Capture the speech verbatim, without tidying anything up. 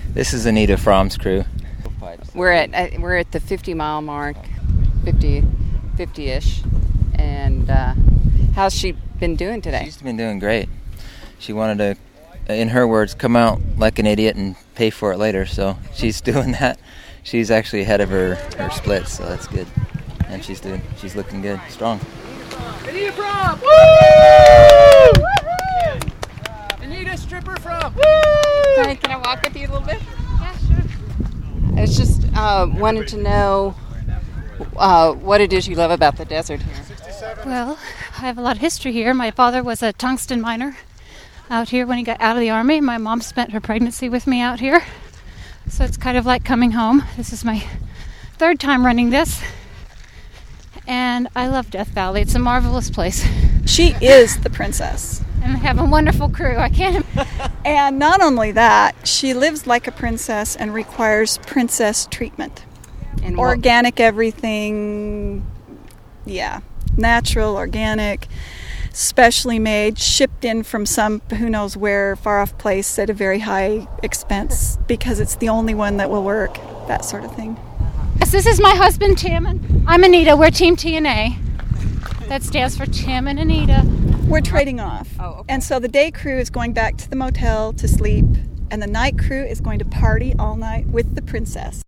This is Anita Fromm's crew. We're at uh, we're at the fifty mile mark, fifty, fifty-ish, and uh, how's she been doing today? She's been doing great. She wanted to, in her words, come out like an idiot and pay for it later, so she's doing that. She's actually ahead of her, her splits, so that's good. And she's doing, she's looking good, strong. Anita Fromm! Woo! Anita Stripper Fromm! Woo! Can I, can I walk with you a little bit? Yeah, sure. I was just uh, wanted to know uh, what it is you love about the desert here. Well, I have a lot of history here. My father was a tungsten miner out here when he got out of the Army. My mom spent her pregnancy with me out here. So it's kind of like coming home. This is my third time running this. And I love Death Valley. It's a marvelous place. She is the princess. And I have a wonderful crew. I can't. And not only that, she lives like a princess and requires princess treatment. And what- Organic everything, yeah, natural, organic, specially made, shipped in from some who knows where, far off place at a very high expense because it's the only one that will work, that sort of thing. Yes, this is my husband, Tim, and I'm Anita. We're Team T N A. That stands for Tim and Anita. We're trading off. Oh, okay. And so the day crew is going back to the motel to sleep, and the night crew is going to party all night with the princess.